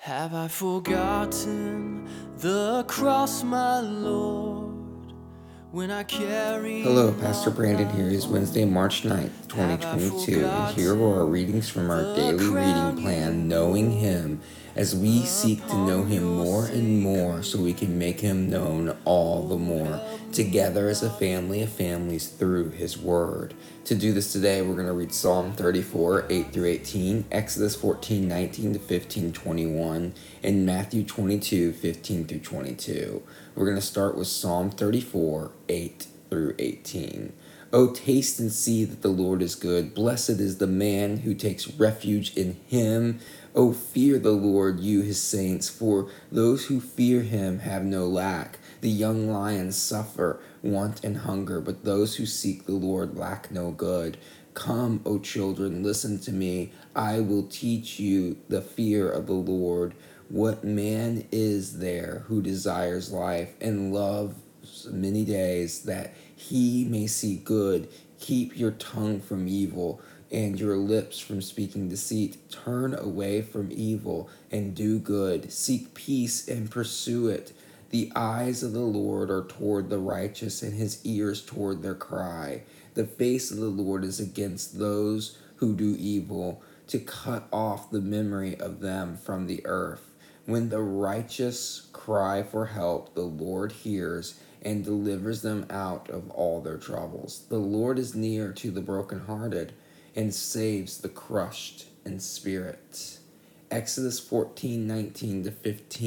Have I forgotten the cross, my Lord, when I carry Hello, Pastor Brandon here. It is Wednesday, March 9th, 2022, and here are our readings from our daily reading plan, Knowing Him, as we seek to know Him more and more so we can make Him known all the more, together as a family of families through His Word. To do this today, we're going to read Psalm 34, 8 through 18, Exodus 14, 19 to 15, 21, and Matthew 22, 15 through 22. We're going to start with Psalm 34, 8 through 18. Oh, taste and see that the Lord is good. Blessed is the man who takes refuge in him. Oh, fear the Lord, you his saints, for those who fear him have no lack. The young lions suffer want and hunger, but those who seek the Lord lack no good. Come, O children, listen to me. I will teach you the fear of the Lord. What man is there who desires life and loves many days that he may see good? Keep your tongue from evil and your lips from speaking deceit. Turn away from evil and do good. Seek peace and pursue it. The eyes of the Lord are toward the righteous, and his ears toward their cry. The face of the Lord is against those who do evil, to cut off the memory of them from the earth. When the righteous cry for help, the Lord hears and delivers them out of all their troubles. The Lord is near to the brokenhearted and saves the crushed in spirit. Exodus 14:19 to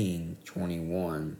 15:21.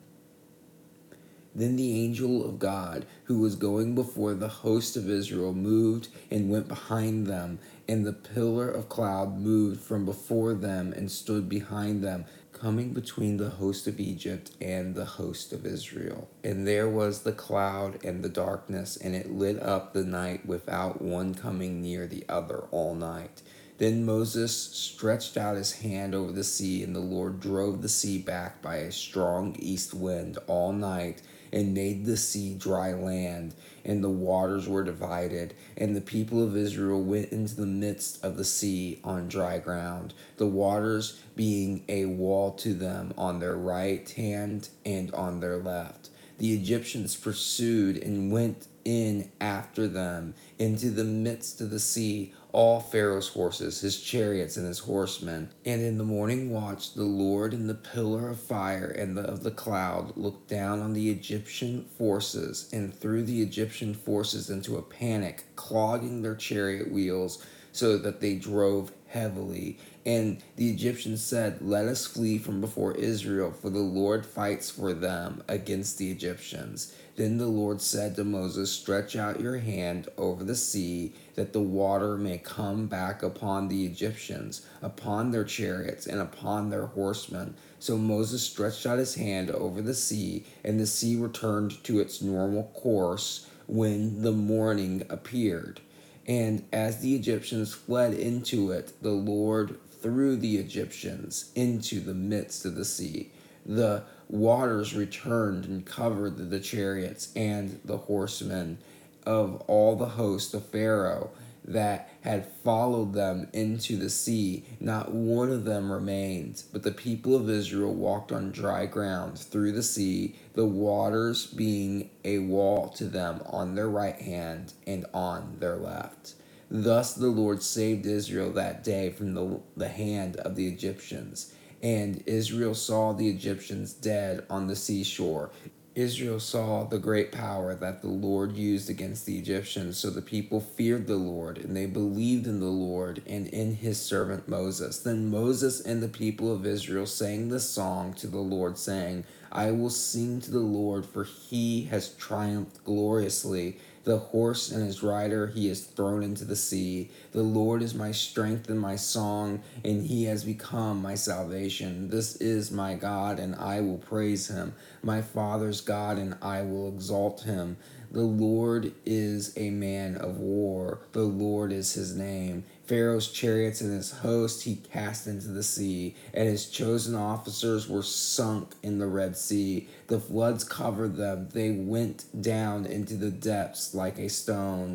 Then the angel of God, who was going before the host of Israel, moved and went behind them, and the pillar of cloud moved from before them and stood behind them, coming between the host of Egypt and the host of Israel. And there was the cloud and the darkness, and it lit up the night without one coming near the other all night. Then Moses stretched out his hand over the sea, and the Lord drove the sea back by a strong east wind all night, and made the sea dry land, and the waters were divided, and the people of Israel went into the midst of the sea on dry ground, the waters being a wall to them on their right hand and on their left. The Egyptians pursued and went in after them into the midst of the sea, all Pharaoh's horses, his chariots, and his horsemen. And in the morning watch, the Lord in the pillar of fire and of the cloud looked down on the Egyptian forces and threw the Egyptian forces into a panic, clogging their chariot wheels so that they drove heavily. And the Egyptians said, "Let us flee from before Israel, for the Lord fights for them against the Egyptians." Then the Lord said to Moses, "Stretch out your hand over the sea, that the water may come back upon the Egyptians, upon their chariots, and upon their horsemen." So Moses stretched out his hand over the sea, and the sea returned to its normal course when the morning appeared. And as the Egyptians fled into it, the Lord threw the Egyptians into the midst of the sea. The waters returned and covered the chariots and the horsemen of all the host of Pharaoh that had followed them into the sea. Not one of them remained, but the people of Israel walked on dry ground through the sea, the waters being a wall to them on their right hand and on their left. Thus the Lord saved Israel that day from the hand of the Egyptians. And Israel saw the Egyptians dead on the seashore. Israel saw the great power that the Lord used against the Egyptians, so the people feared the Lord, and they believed in the Lord and in his servant Moses. Then Moses and the people of Israel sang this song to the Lord, saying, "I will sing to the Lord, for he has triumphed gloriously. The horse and his rider he has thrown into the sea. The Lord is my strength and my song, and he has become my salvation. This is my God, and I will praise him, my father's God, and I will exalt him. The Lord is a man of war. The Lord is his name. Pharaoh's chariots and his host he cast into the sea, and his chosen officers were sunk in the Red Sea. The floods covered them. They went down into the depths like a stone.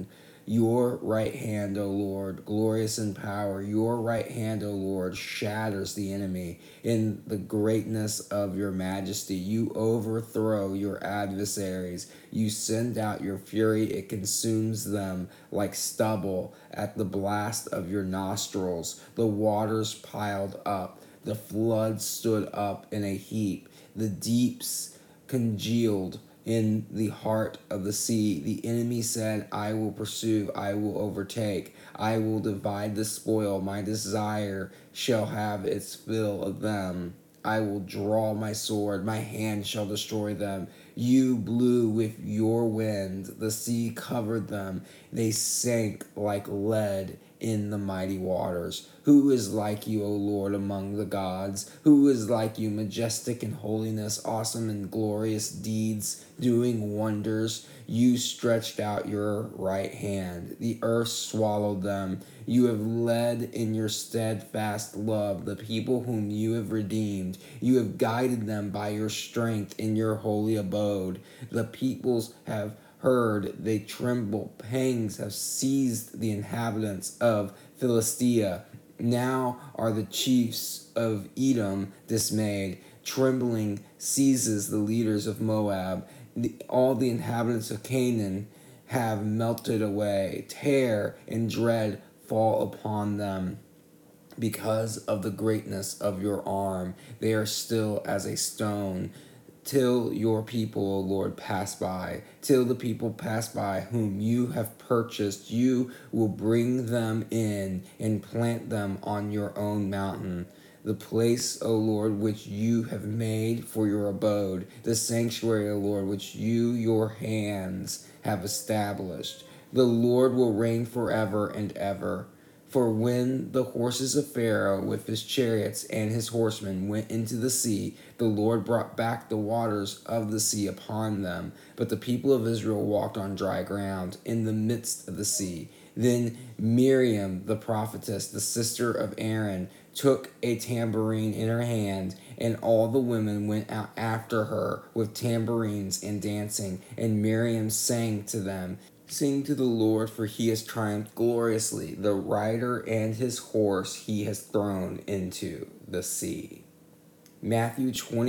Your right hand, O Lord, glorious in power. Your right hand, O Lord, shatters the enemy. In the greatness of your majesty, you overthrow your adversaries. You send out your fury. It consumes them like stubble at the blast of your nostrils. The waters piled up. The floods stood up in a heap. The deeps congealed in the heart of the sea. The enemy said, I will pursue, I will overtake, I will divide the spoil. My desire shall have its fill of them. I will draw my sword, my hand shall destroy them. You blew with your wind, the sea covered them. They sank like lead in the mighty waters. Who is like you, O Lord, among the gods? Who is like you, majestic in holiness, awesome in glorious deeds, doing wonders? You stretched out your right hand. The earth swallowed them. You have led in your steadfast love the people whom you have redeemed. You have guided them by your strength in your holy abode. The peoples have heard, they tremble. Pangs have seized the inhabitants of Philistia. Now are the chiefs of Edom dismayed. Trembling seizes the leaders of Moab. All the inhabitants of Canaan have melted away. Terror and dread fall upon them. Because of the greatness of your arm, they are still as a stone. Till your people, O Lord, pass by, till the people pass by whom you have purchased, you will bring them in and plant them on your own mountain. The place, O Lord, which you have made for your abode, the sanctuary, O Lord, which your hands have established. The Lord will reign forever and ever. For when the horses of Pharaoh with his chariots and his horsemen went into the sea, the Lord brought back the waters of the sea upon them. But the people of Israel walked on dry ground in the midst of the sea. Then Miriam, the prophetess, the sister of Aaron, took a tambourine in her hand, and all the women went out after her with tambourines and dancing. And Miriam sang to them, Sing to the Lord, for he has triumphed gloriously. The rider and his horse he has thrown into the sea. Matthew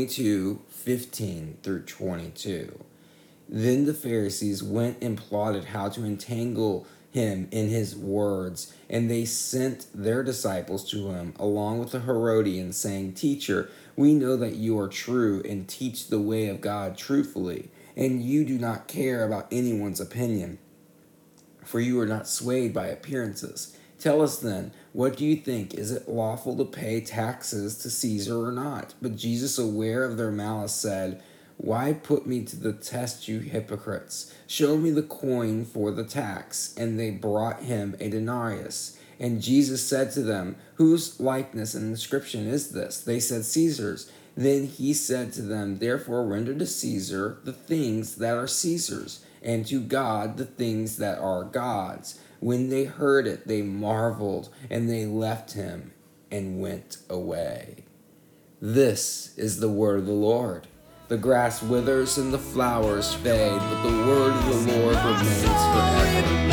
22:15 through 22. Then the Pharisees went and plotted how to entangle him in his words, and they sent their disciples to him, along with the Herodians, saying, Teacher, we know that you are true and teach the way of God truthfully, and you do not care about anyone's opinion, for you are not swayed by appearances. Tell us then, what do you think? Is it lawful to pay taxes to Caesar or not? But Jesus, aware of their malice, said, Why put me to the test, you hypocrites? Show me the coin for the tax. And they brought him a denarius. And Jesus said to them, Whose likeness and inscription is this? They said, Caesar's. Then he said to them, Therefore render to Caesar the things that are Caesar's, and to God the things that are God's. When they heard it, they marveled, and they left him and went away. This is the word of the Lord. The grass withers and the flowers fade, but the word of the Lord remains forever.